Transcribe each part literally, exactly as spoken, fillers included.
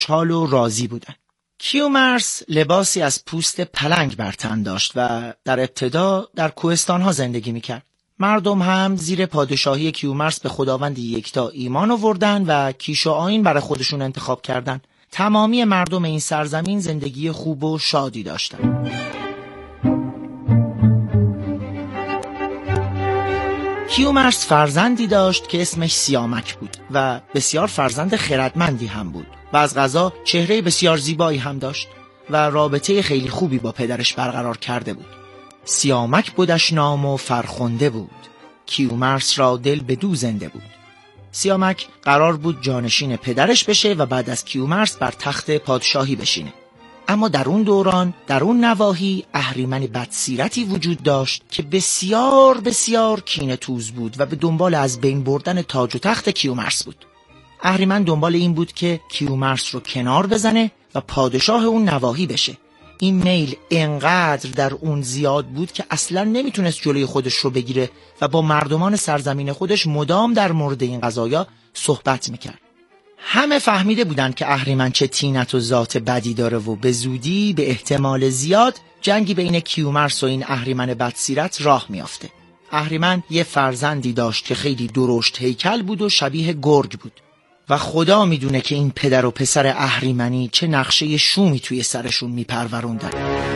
خوشحال و راضی بودند. کیومرث لباسی از پوست پلنگ بر تن داشت و در ابتدا در کوهستان‌ها زندگی می‌کرد. مردم هم زیر پادشاهی کیومرث به خداوند یکتا ایمان آوردن و کیش و آیین برای خودشون انتخاب کردن. تمامی مردم این سرزمین زندگی خوب و شادی داشتند. کیومرث فرزندی داشت که اسمش سیامک بود و بسیار فرزند خردمندی هم بود و از قضا چهره بسیار زیبایی هم داشت و رابطه خیلی خوبی با پدرش برقرار کرده بود. سیامک بودش نام و فرخنده بود، کیومرث را دل بدو زنده بود. سیامک قرار بود جانشین پدرش بشه و بعد از کیومرث بر تخت پادشاهی بشینه. اما در اون دوران در اون نواحی اهریمن بدسیرتی وجود داشت که بسیار بسیار کینه‌توز بود و به دنبال از بین بردن تاج و تخت کیومرث بود. اهریمن دنبال این بود که کیومرث رو کنار بزنه و پادشاه اون نواحی بشه. این میل انقدر در اون زیاد بود که اصلا نمیتونست جلوی خودش رو بگیره و با مردمان سرزمین خودش مدام در مورد این قضایا صحبت میکرد. همه فهمیده بودند که اهریمن چه طینت و ذات بدی داره و به زودی به احتمال زیاد جنگی بین کیومرث و این اهریمن بدسیرت راه میافته. اهریمن یه فرزندی داشت که خیلی درشت هیکل بود و شبیه گرگ بود و خدا میدونه که این پدر و پسر اهریمنی چه نقشه شومی توی سرشون میپروروندن.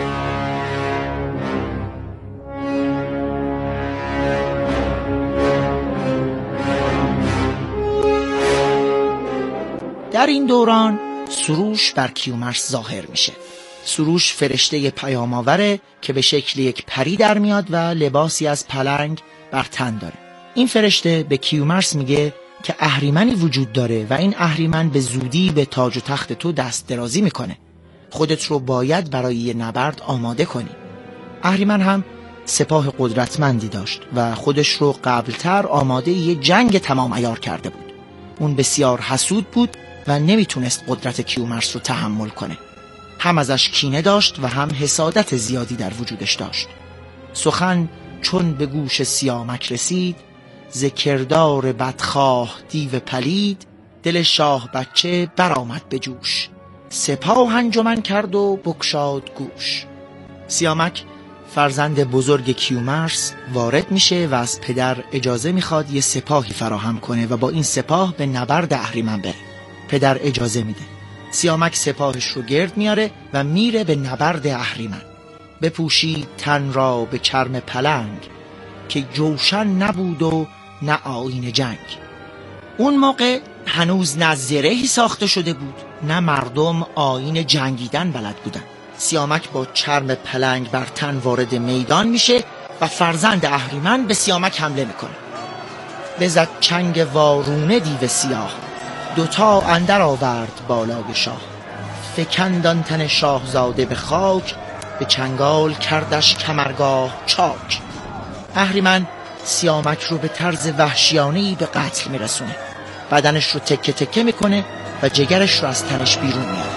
در این دوران سروش بر کیومرث ظاهر میشه. سروش فرشته پیام‌آوره که به شکل یک پری در میاد و لباسی از پلنگ بر تن داره. این فرشته به کیومرث میگه که اهریمنی وجود داره و این اهریمن به زودی به تاج و تخت تو دست درازی میکنه. خودت رو باید برای یه نبرد آماده کنی. اهریمن هم سپاه قدرتمندی داشت و خودش رو قبلتر آماده یه جنگ تمام عیار کرده بود. اون بسیار حسود بود و نمیتونست قدرت کیومرث رو تحمل کنه. هم ازش کینه داشت و هم حسادت زیادی در وجودش داشت. سخن چون به گوش سیامک رسید، ز کردار بدخواه دیو پلید، دل شاه بچه برآمد به جوش، سپاه انجمن کرد و بگشاد گوش. سیامک فرزند بزرگ کیومرث وارد میشه و از پدر اجازه میخواد یه سپاهی فراهم کنه و با این سپاه به نبرد اهریمن بره. پدر اجازه میده. سیامک سپاهش رو گرد میاره و میره به نبرد اهریمن. بپوشید تن را به چرم پلنگ، که جوشن نبود و نه آیین جنگ. اون موقع هنوز نه زرهی ساخته شده بود نه مردم آیین جنگیدن بلد بودن. سیامک با چرم پلنگ بر تن وارد میدان میشه و فرزند اهریمن به سیامک حمله میکنه. بزد چنگ وارونه دیو سیاه، دوتا اندر آورد بالای شاه. فکندان تن شاهزاده به خاک، به چنگال کردش کمرگاه چاک. اهریمن سیامک رو به طرز وحشیانه‌ای به قتل میرسونه. بدنش رو تکه تکه میکنه و جگرش رو از تنش بیرون میاره.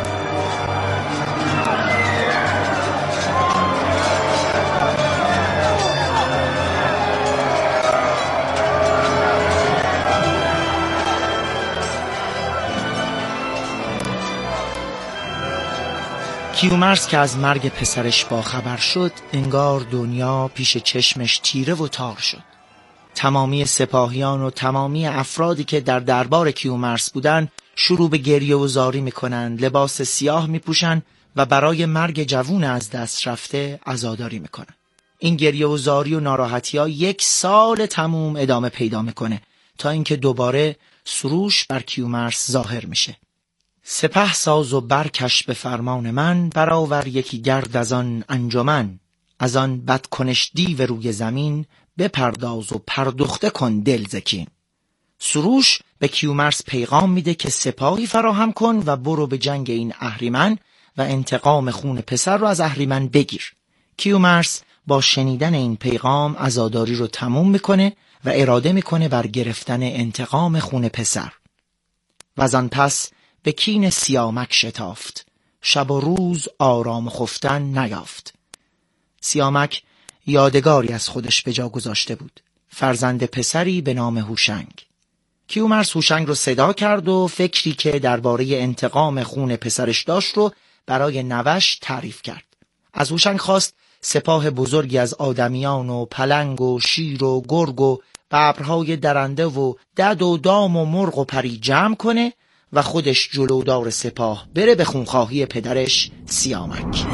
کیومرث که از مرگ پسرش باخبر شد، انگار دنیا پیش چشمش تیره و تار شد. تمامی سپاهیان و تمامی افرادی که در دربار کیومرث بودن شروع به گریه و زاری میکنن، لباس سیاه میپوشن و برای مرگ جوون از دست رفته عزاداری میکنن. این گریه و زاری و ناراحتی ها یک سال تموم ادامه پیدا میکنه تا اینکه دوباره سروش بر کیومرث ظاهر میشه. سپه ساز و برکش به فرمان من، برآور یکی گرد از آن انجمن. از آن بدکنش دیو روی زمین، بپرداز و پردخته کن دل ز کین. سروش به کیومرث پیغام میده که سپاهی فراهم کن و برو به جنگ این اهریمن و انتقام خون پسر رو از اهریمن بگیر. کیومرث با شنیدن این پیغام عزاداری رو تموم میکنه و اراده میکنه بر گرفتن انتقام خون پسر. و از آن پس به کین سیامک شتافت، شب و روز آرام خفتن نیافت. سیامک یادگاری از خودش به جا گذاشته بود، فرزند پسری به نام هوشنگ. کیومرث هوشنگ رو صدا کرد و فکری که درباره انتقام خون پسرش داشت رو برای نوش تعریف کرد. از هوشنگ خواست سپاه بزرگی از آدمیان و پلنگ و شیر و گرگ و ببرهای درنده و دد و دام و مرغ و پری جمع کنه و خودش جلودار سپاه بره به خونخواهی پدرش سیامک.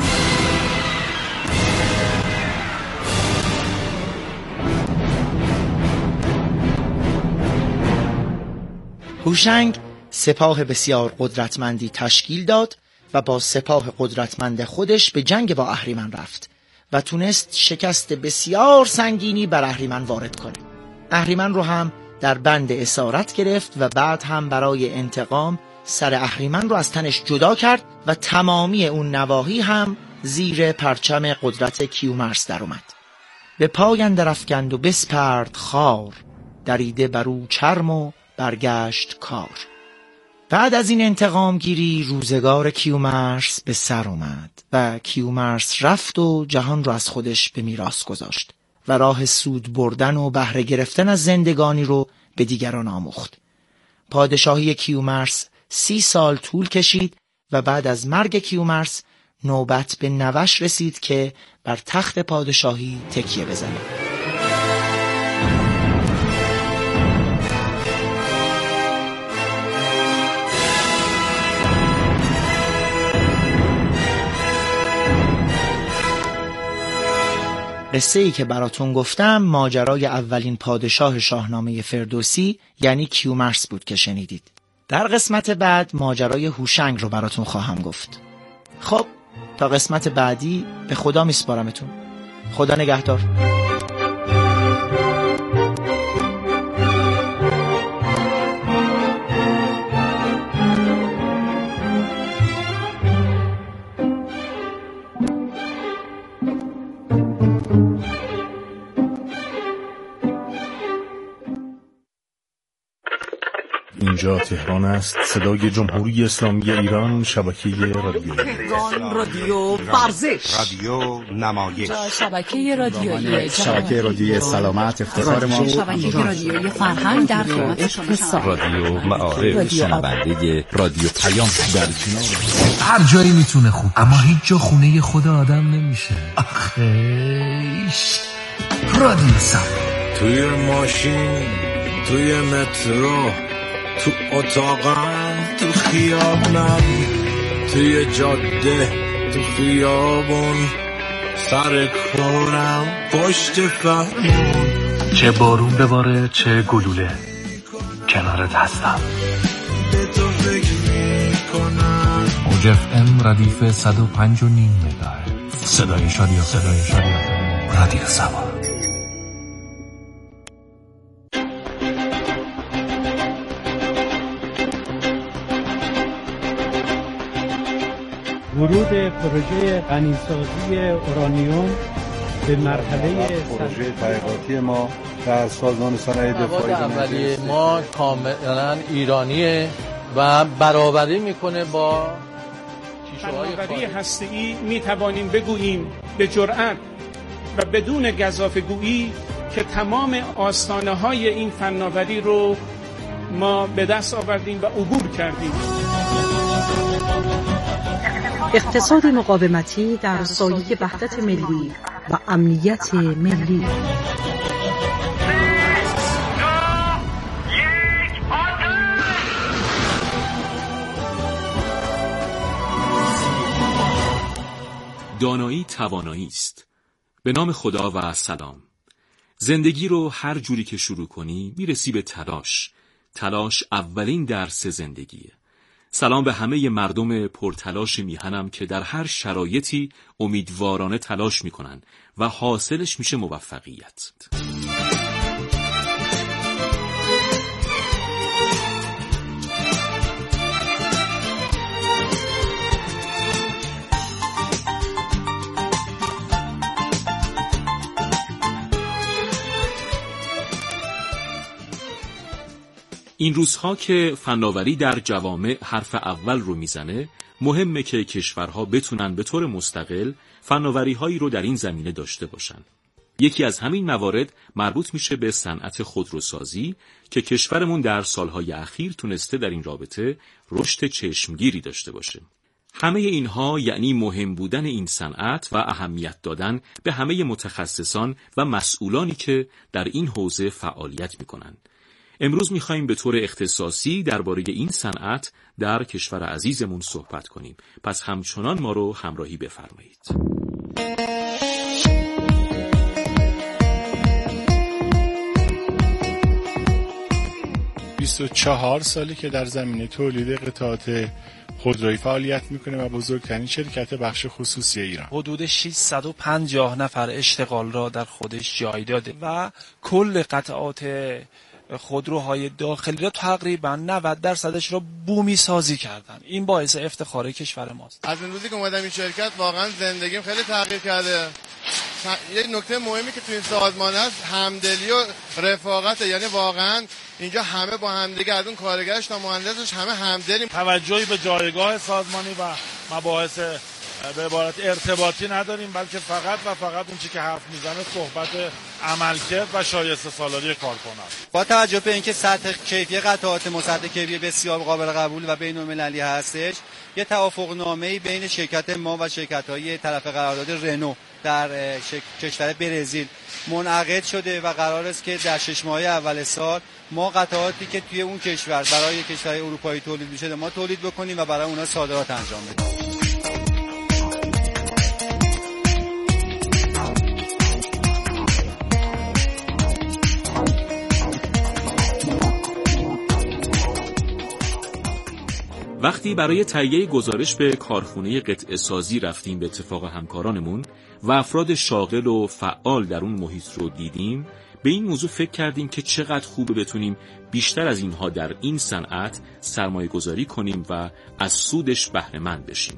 هوشنگ سپاه بسیار قدرتمندی تشکیل داد و با سپاه قدرتمند خودش به جنگ با اهریمن رفت و تونست شکست بسیار سنگینی بر اهریمن وارد کنه. اهریمن رو هم در بند اسارت گرفت و بعد هم برای انتقام سر اهریمن رو از تنش جدا کرد و تمامی اون نواحی هم زیر پرچم قدرت کیومرث در اومد. به پای اندر افکند و بسپرد خار، دریده بر او چرم و برگشت کار. بعد از این انتقام گیری روزگار کیومرث به سر اومد و کیومرث رفت و جهان رو از خودش به میراث گذاشت و راه سود بردن و بهره گرفتن از زندگانی رو به دیگران آموخت. پادشاهی کیومرث سی سال طول کشید و بعد از مرگ کیومرث نوبت به نوش رسید که بر تخت پادشاهی تکیه بزنه. قصه ای که براتون گفتم ماجرای اولین پادشاه شاهنامه فردوسی یعنی کیومرث بود که شنیدید. در قسمت بعد ماجرای هوشنگ رو براتون خواهم گفت. خب تا قسمت بعدی به خدا میسپارمتون. خدا نگهدار. اینجا تهران است، صدای جمهوری اسلامی ایران، شبکه رادیو رادیو ورزش، رادیو نمایش، شبکه رادیویی شبکه رادیویی سلامت افتخار ما، شبکه رادیویی فرهنگ در خدمت اقتصاد، رادیو معارف، شنونده رادیو پیام در کنار. هر جایی میتونه خوب، اما هیچ جا خونه خود آدم نمیشه. آخیش رادیو سلام. توی ماشین، توی مترو، تو اتاقم، تو خیابونم، توی جاده، تو خیابون، سر کارم، پشت فرمون، چه بارون بباره چه گلوله کنارت هستم. به تو فکر میکنم. موج اف ام ردیف صد و پنج و نیم مگاهرتز. صدای شادی صدای شادی رادیو سما. ورود پروژه غنیسازی اورانیوم به مرحله پروژه تحقیقاتی ما در سازمان صنایع دفاعی اولیه ما کاملا ایرانیه و برابری میکنه با کشورهای فناوری هسته‌ای. می توانیم بگوییم به جرأت و بدون گزافه‌گویی که تمام آستانه‌های این فناوری رو ما به دست آوردیم و عبور کردیم. اقتصاد مقاومتی در سایه وحدت ملی و امنیت ملی. دانایی توانایی است. به نام خدا و سلام. زندگی رو هر جوری که شروع کنی میرسی به تلاش. تلاش اولین درس زندگیه. سلام به همه مردم پرتلاش میهنم که در هر شرایطی امیدوارانه تلاش میکنن و حاصلش میشه موفقیت. این روزها که فناوری در جوامع حرف اول رو میزنه، مهمه که کشورها بتونن به طور مستقل فناوری‌هایی رو در این زمینه داشته باشن. یکی از همین موارد مربوط میشه به صنعت خودروسازی که کشورمون در سالهای اخیر تونسته در این رابطه رشد چشمگیری داشته باشه. همه اینها یعنی مهم بودن این صنعت و اهمیت دادن به همه متخصصان و مسئولانی که در این حوزه فعالیت میکنن. امروز میخوایم به طور اختصاصی درباره این صنعت در کشور عزیزمون صحبت کنیم. پس همچنان ما رو همراهی بفرمایید. بیست و چهار سالی که در زمینه تولید قطعات خودرویی فعالیت میکنه و بزرگترین شرکت بخش خصوصی ایران. حدود ششصد و پنجاه نفر اشتغال را در خودش جای داده و کل قطعات خودروهای داخلی را تقریبا نود درصدش را بومی سازی کردن. این باعث افتخار کشور ماست. از اون روزی که اومدم این شرکت واقعا زندگیم خیلی تغییر کرده. یه نکته مهمی که تو این سازمان هست همدلی و رفاقته، یعنی واقعا اینجا همه با همدیگه از اون کارگرش تا مهندسش همه همدلیم. توجهی به جایگاه سازمانی و مباحث به عبارت ارتباطی نداریم، بلکه فقط و فقط اون چی که حرف میزنه صحبت عملکرد و شایسته سالاری کارکنان. با توجه به اینکه سطح کیفی قطعات سطح کیفی بسیار قابل قبول و بین‌المللی هستش، یه توافقنامه‌ای بین شرکت ما و شرکت‌های طرف قرارداد رنو در کشور برزیل منعقد شده و قرار است که در شش ماه اول سال ما قطعاتی که توی اون کشور برای کشورهای اروپایی تولید میشه ما تولید بکنیم و برای اونها صادرات انجام بدیم. وقتی برای تهیه گزارش به کارخونه قطعه سازی رفتیم به اتفاق همکارانمون و افراد شاغل و فعال در اون محیط رو دیدیم، به این موضوع فکر کردیم که چقدر خوبه بتونیم بیشتر از اینها در این صنعت سرمایه گذاری کنیم و از سودش بهره مند بشیم.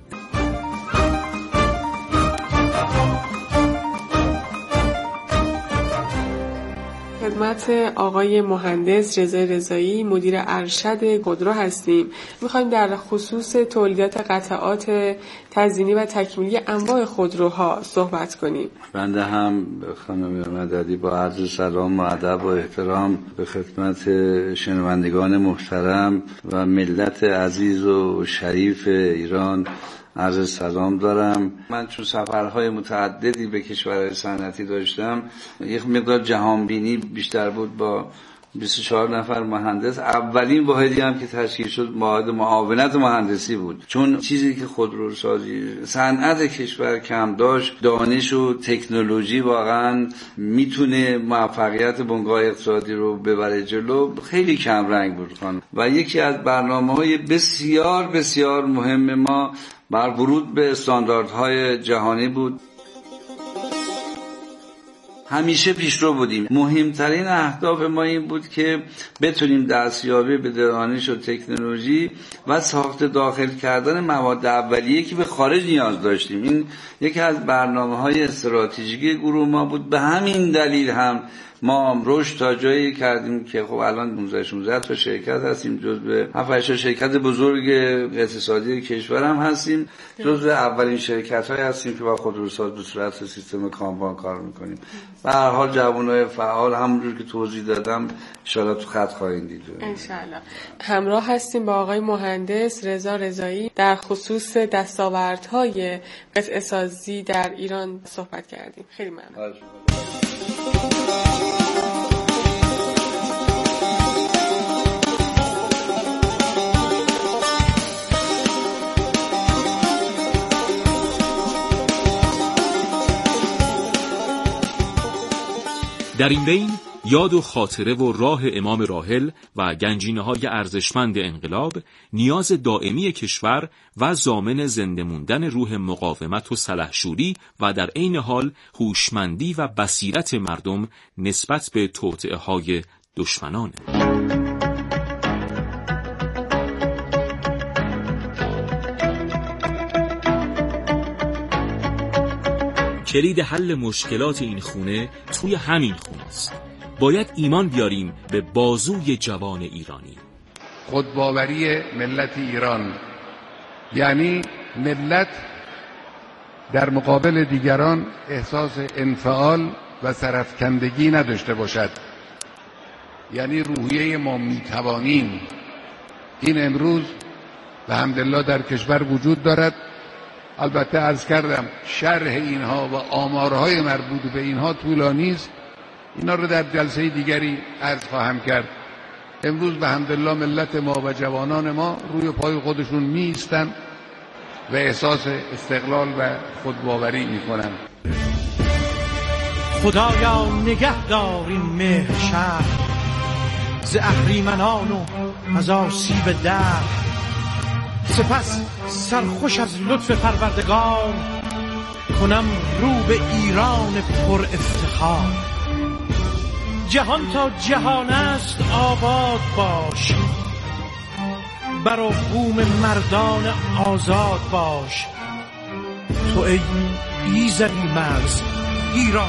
خدمت آقای مهندس رضا رضایی مدیر ارشد خودرو هستیم. میخوایم در خصوص تولیدات قطعات تزیینی و تکمیلی انواع خودروها صحبت کنیم. بنده هم خانم مددی با عرض سلام و ادب و احترام به خدمت شنوندگان محترم و ملت عزیز و شریف ایران عرض سلام دارم. من چون سفرهای متعددی به کشورهای صنعتی داشتم، یک مقدار جهانبینی بیشتر بود. با بیست و چهار نفر مهندس، اولین واحدی هم که تشکیل شد واحد معاونت مهندسی بود، چون چیزی که خودروسازی صنعت کشور کم داشت، دانش و تکنولوژی واقعا میتونه موفقیت بنگاه اقتصادی رو ببره جلو، خیلی کم رنگ بود خانم. و یکی از برنامه‌های بسیار بسیار مهم ما بر ورود به استانداردهای جهانی بود. همیشه پیشرو بودیم. مهمترین اهداف ما این بود که بتونیم دستیابی به دانش و تکنولوژی و ساخت داخل کردن مواد اولیه که به خارج نیاز داشتیم. این یکی از برنامه‌های استراتژیک گروه ما بود. به همین دلیل هم ما رشد تا جایی کردیم که خب الان پانزده شانزده تا شرکت هستیم، جزو هفت هشت شرکت بزرگ اقتصادی کشور هم هستیم، جزو اولین شرکت های هستیم که با خودروساز به صورت سیستم کانبان کار میکنیم. به هر حال جوانای فعال همونجور که توضیح دادم ان شاءالله تو خط خواهید دید. ان شاءالله. همراه هستیم با آقای مهندس رضا رضایی در خصوص دستاوردهای قطعه سازی در ایران صحبت کردیم. خیلی ممنون. در این بین یاد و خاطره و راه امام راحل و گنجینه‌های ارزشمند انقلاب نیاز دائمی کشور و ضامن زنده موندن روح مقاومت و سلحشوری و در عین حال هوشمندی و بصیرت مردم نسبت به توطئه‌های دشمنانه. کلید حل مشکلات این خونه توی همین خونه است. باید ایمان بیاریم به بازوی جوان ایرانی. خودباوری ملت ایران یعنی ملت در مقابل دیگران احساس انفعال و سرفکندگی نداشته باشد. یعنی روحیه ما میتوانیم این امروز به حمدالله در کشور وجود دارد. البته عرض کردم شرح اینها و آمارهای مربوط به اینها طولانی است، اینا رو در جلسه دیگری عرض خواهم کرد. امروز به حمدالله ملت ما و جوانان ما روی پای خودشون می ایستند و احساس استقلال و خودباوری می کنند. خدایا نگه دار این مهر شهر ز اهریمنان و از آسیب درد، سپس سرخوش از لطف پروردگار کنم رو به ایران پر افتخار. جهان تا جهان است آباد باش، بر بوم مردان آزاد باش. تو ای ایزدی مرز ایران.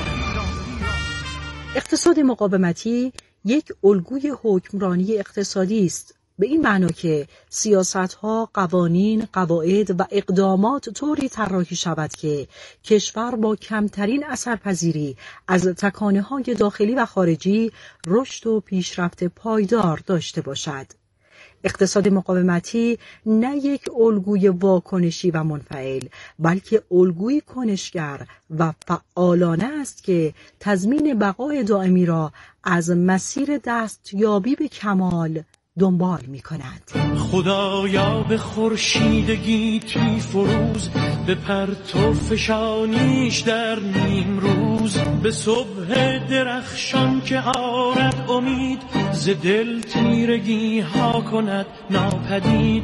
اقتصاد مقاومتی یک الگوی حکمرانی اقتصادی است، به این معنا که سیاست‌ها، قوانین، قواعد و اقدامات طوری طراحی شود که کشور با کمترین اثرپذیری از تکانه‌های داخلی و خارجی رشد و پیشرفت پایدار داشته باشد. اقتصاد مقاومتی نه یک الگوی واکنشی و منفعل، بلکه الگوی کنشگر و فعالانه است که تضمین بقای دائمی را از مسیر دستیابی به کمال دنبال می کند. خدایا به خورشیدگی تی فروز، به پرتو فشانیش در نیم روز، به صبح درخشان که آرد امید، ز دل تیرگی ها کند ناپدید.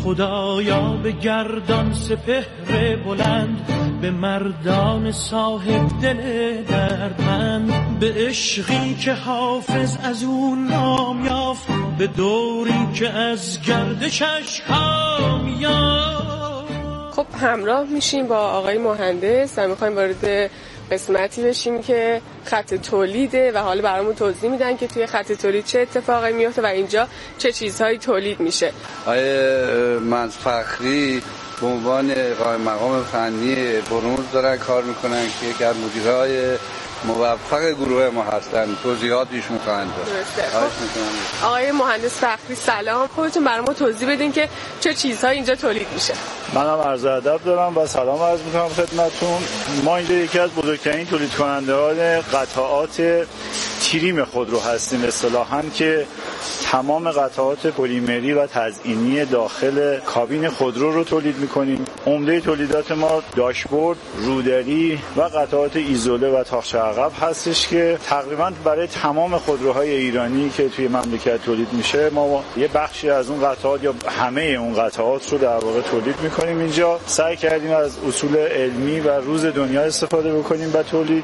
خدایا به گردان سپهر بلند، به مردان صاحب دل دردمند، به عشقی که حافظ از اون نام یافت، به دوری که از گردشش کام یافت. خب همراه میشیم با آقای مهندس و میخوایم وارد قسمتی بشیم که خط تولیده و حالا برامون توضیح میدن که توی خط تولید چه اتفاقی میفته و اینجا چه چیزهایی تولید میشه. آقای منصور فخری به عنوان قائم مقام فنی برنز دارن کار میکنن که یکی از مدیرهای موفق گروه ما هستن. توضیحات ایشون خواهند داد. آقای مهندس فخری سلام، خودتون برامون توضیح بدین که چه چیزهایی اینجا تولید میشه. منم عرض ادب دارم و سلام عرض میکنم خدمتتون. ما اینجا یکی از بزرگترین تولید کنندگان قطعات تریم خودرو هستیم اصطلاحاً، که تمام قطعات پلیمری و تزئینی داخل کابین خودرو رو تولید میکنیم. عمده تولیدات ما داشبورد، رودری و قطعات ایزوله و تاقچه عقب هستش که تقریبا برای تمام خودروهای ایرانی که توی مملکت تولید میشه ما یه بخشی از اون قطعات یا همه اون قطعات رو در واقع تولید میکنیم. اینجا سعی کردیم از اصول علمی و روز دنیا استفاده بکنیم و تولید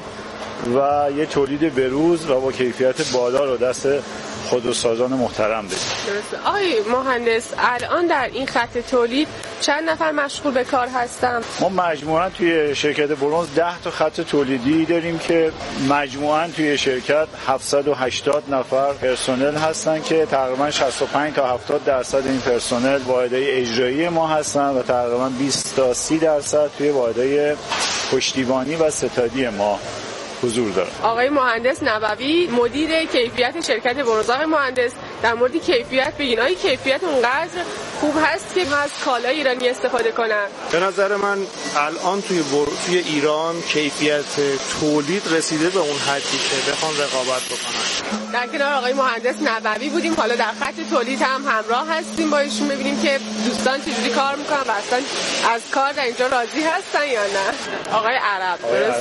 و یه تولید بروز و با کیفیت بالا رو دست خودروسازان محترم بدیم. درسته. آقای مهندس الان در این خط تولید چند نفر مشغول به کار هستن؟ ما مجموعاً توی شرکت برنز ده تا خط تولیدی داریم که مجموعاً توی شرکت هفتصد و هشتاد نفر پرسنل هستن که تقریباً شصت و پنج تا هفتاد درصد این پرسنل واحدهای اجرایی ما هستن و تقریباً بیست تا سی درصد توی واحدهای پشتیبانی و ستادی ما حضور داره. آقای مهندس نبوی مدیر کیفیت شرکت برنز. آقای مهندس در مورد کیفیت بگین، آیا کیفیت اونقدر خوب هست که از کالای ایرانی استفاده کنن؟ به نظر من الان توی بر... توی ایران کیفیت تولید رسیده به اون حدی که بخوان رقابت بکنن. در کنار آقای مهندس نبوی بودیم، حالا در خط تولید هم همراه هستیم با ایشون ببینیم که دوستان چجوری کار میکنن و اصلا از کار در اینجا راضی هستن یا نه. آقای عرب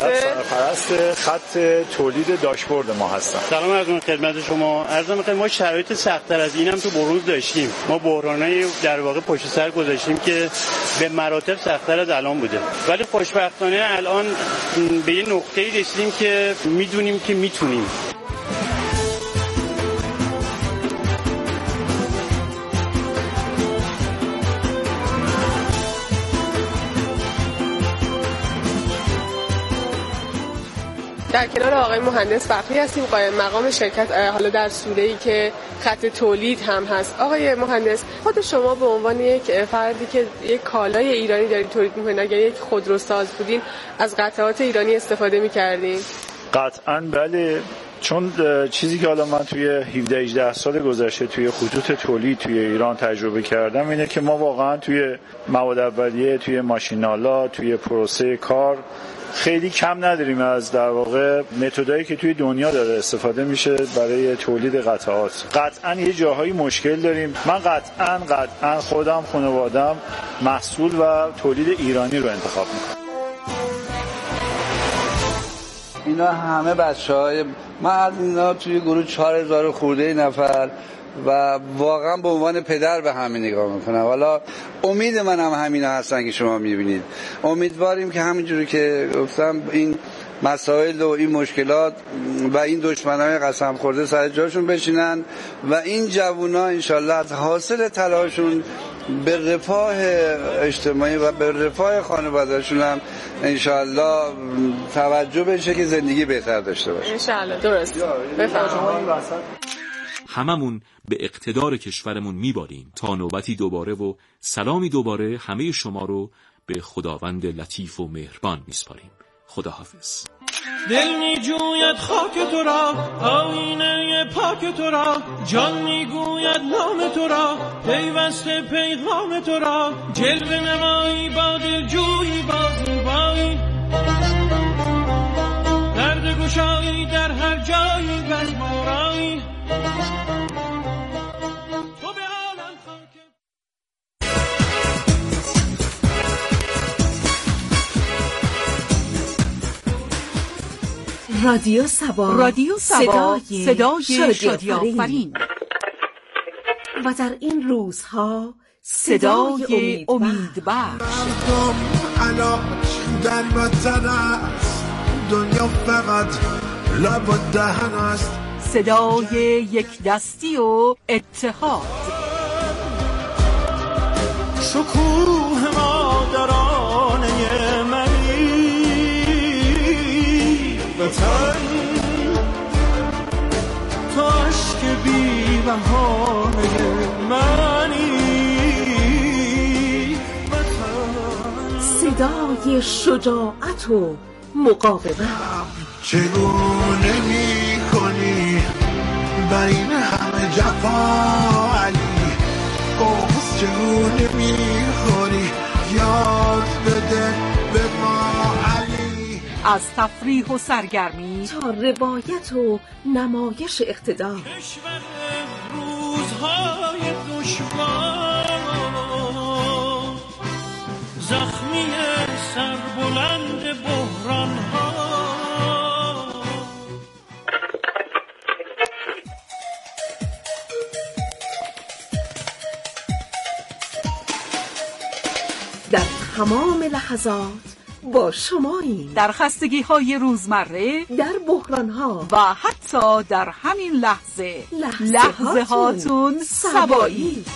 درسته؟ خط تولید داشبورد ما هستن. سلام عرض می‌کنم خدمت شما. عرض می‌کنم ما شرایط سخت‌تر از اینم تو برنز داشتیم. ما بحرانای در واقع پشت سر گذاشتیم که به مراتب سخت‌تر از الان بوده. ولی خوشبختانه الان به یه نقطه‌ای رسیدیم که می‌دونیم که می‌تونیم. در کنار آقای مهندس فخری هستیم، قائم مقام شرکت، حالا در سوره‌ای که خط تولید هم هست. آقای مهندس، خود شما به عنوان یک فردی که یک کالای ایرانی دارید تولید می‌کنید، اگر یک خودروساز بودین از قطعات ایرانی استفاده می‌کردین؟ قطعاً بله، چون چیزی که حالا من توی هفده هجده سال گذشته توی خطوط تولید توی ایران تجربه کردم اینه که ما واقعاً توی مواد اولیه، توی ماشینالا، توی پروسه کار خیلی کم نداریم از در واقع متدایی که توی دنیا داره استفاده میشه برای تولید قطعات. قطعاً یه جاهایی مشکل داریم. من قطعاً قطعاً خودم خانواده‌ام محصول و تولید ایرانی رو انتخاب میکنم. اینا همه بچه‌های من از اینا توی گروه چهار هزار خورده نفر و واقعا به عنوان پدر به همین نگاه میکنم. حالا امید من هم همینا هستن که شما میبینید. امیدواریم که همینجوری که گفتم این مسائل و این مشکلات و این دشمنای قسم خورده سر جاشون بشینن و این جوونا انشالله از حاصل تلاششون به رفاه اجتماعی و به رفاه خانواده‌شون هم انشالله توجه بشه که زندگی بهتر داشته باشه. انشالله. درست. بفرمایید. هممون به اقتدار کشورمون میباریم تا نوبتی دوباره و سلامی دوباره همه شما رو به خداوند لطیف و مهربان میسپاریم. خداحافظ. دل میجوید خاک تو را، آینه پاک تو را، جان میگوید نام تو را، پیوسته پیغام تو را، جلوه نمایی با دل جویی با زیبایی، پرده گشایی در هر جایی برمارایی. رادیو سبا، رادیو سبا، صدای, صدای شادی آفرین. و در این روزها صدای, صدای امیدبخش. مردم علاج در وطن است، دنیا فقط لب و دهن است. صدای یک دستی و اتحاد. شکوه مادرانه منی وطن، تو عشق بی بهانه منی وطن. صدای شجاعت و مقاومت. چگونه می کنی بین همه جفا علی، بغض چگونه می کنی یاد بده به ما علی. از تفریح و سرگرمی تا روایت و نمایش اقتدار، کشور روزهای دشوار، زخمی سربلند بحران ها. در تمام لحظات با شماییم، در خستگی های روزمره، در بحران ها و حتی در همین لحظه لحظه, لحظه هاتون سبایی.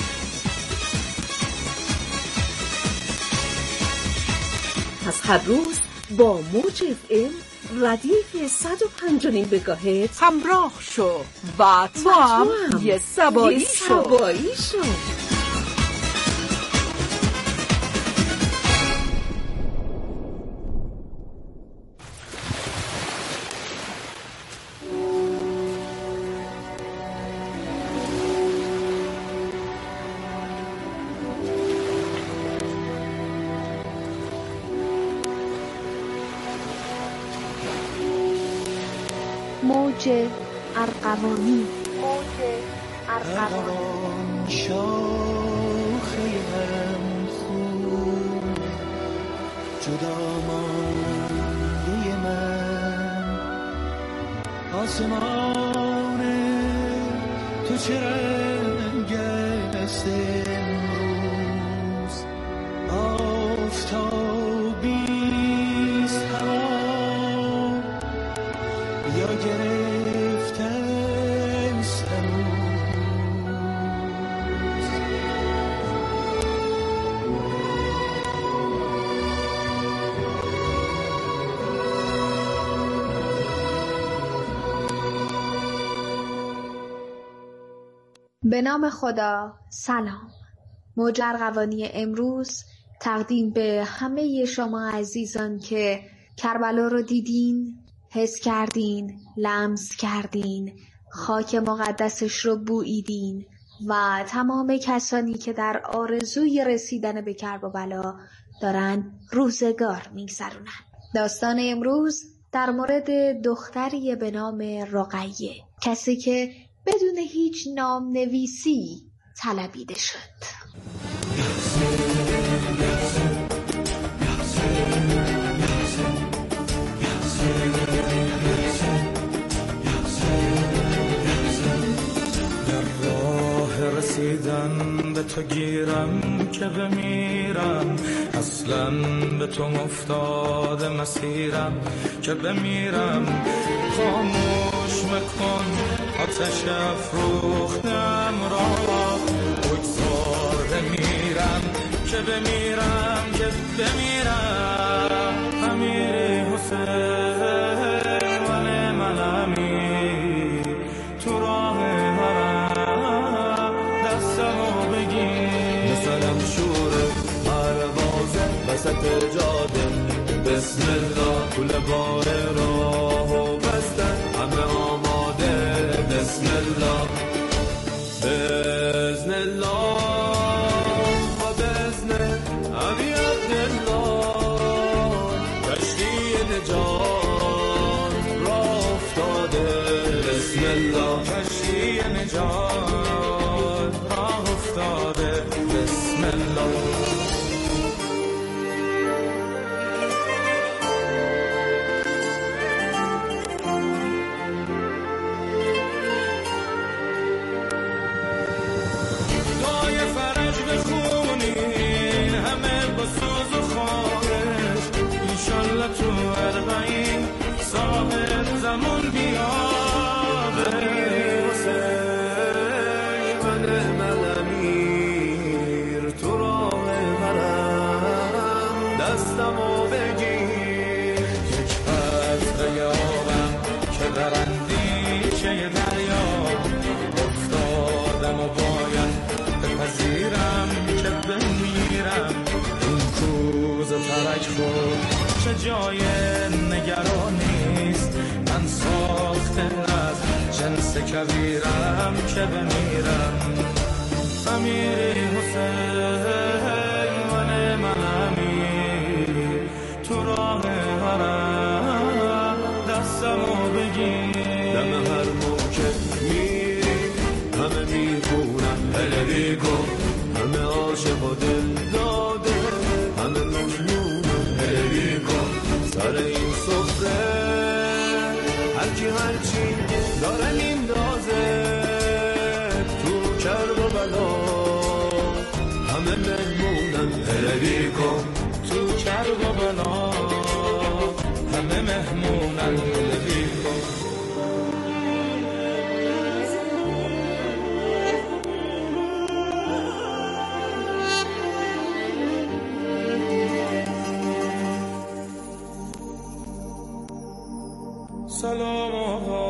پس هر روز با موج اف ام ردیف صد و پنج و نیم مگاهرتز همراه شو و تو هم یه سبایی شو. سبایی شو. موج ارغوانی. موج ارغوانی. شاخه هم خوب جدا مانده من، آسمان تو چه رنگ است امروز، آفتابیست هوا یا گرفتن سروز. به نام خدا. سلام. موج ارغوانی امروز تقدیم به همه شما عزیزان که کربلا رو دیدین حس کردین، لمس کردین، خاک مقدسش رو بوییدین و تمام کسانی که در آرزوی رسیدن به کرب و بلا دارن روزگار میگذرونن. داستان امروز در مورد دختری به نام رقیه، کسی که بدون هیچ نام نویسی طلبیده شد. رسیدن به تو گیرم که بمیرم، اصلا به تو مفتاد مسیرم که بمیرم. خاموش مکن آتش افروختم را، بگذار بمیرم که بمیرم که بمیرم. امیر حسین من من امیر تو راه وسط جاده بسم الله، طول بار راه و بستن همه آماده. بسم الله بزن الله و بزن عبی عبدالله، کشتی نجات راه افتاده. بسم الله کشتی نجات راه افتاده. بسم الله. تو اربعین صاحب زمان بیاده. حسین من من امیر تو راه برم، دستمو بگیر. یک قطره آبم که در اندیشه دریا افتادم و باید بپذیرم که بمیرم. این کوز ترک خود چه جای نگرانیست، من ساخته از جنس کبیرم که بمیرم. امیر حسین من من امیر تو راه حرم، دستمو بگیر. دم هر موقع میری همه میخونن هله بیگو، همه عاشق و دل داده، همه مجنون هله بیگو. سر این سفره هرکی هرچی داره میندازه تو کرب و بلا، همه مهمونن هله بیگو. تو کرب و بلا همه مهمونن هله بیگو. سلام آقا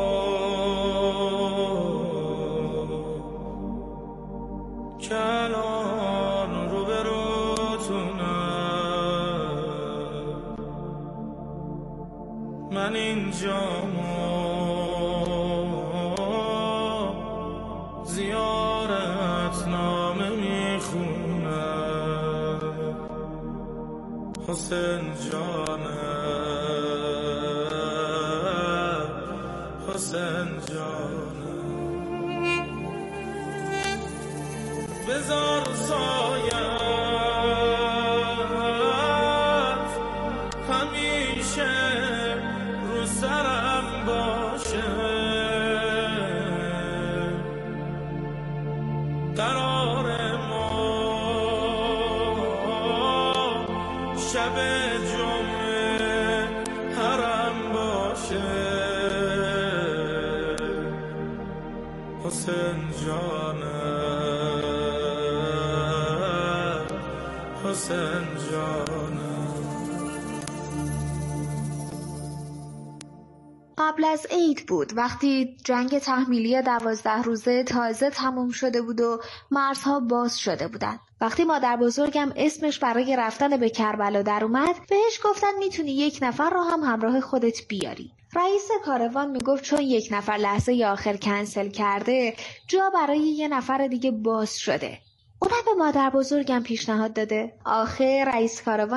که الان رو به روتونم، من اینجا زیارت نامه میخونم. حسین جانم، حسین جانم، بذار سایت همیشه رو سرم باشه. قرار ما شب جمعه حرم باشه. حسین جانم، حسین جانم. قبل از عید بود، وقتی جنگ تحمیلی دوازده روزه تازه تموم شده بود و مرزها باز شده بودن. وقتی مادر بزرگم اسمش برای رفتن به کربلا در اومد، بهش گفتن میتونی یک نفر رو هم همراه خودت بیاری. رئیس کاروان میگفت چون یک نفر لحظه آخر کنسل کرده جا برای یه نفر دیگه باز شده. اونم به مادر بزرگم پیشنهاد داده. آخه رئیس کاروان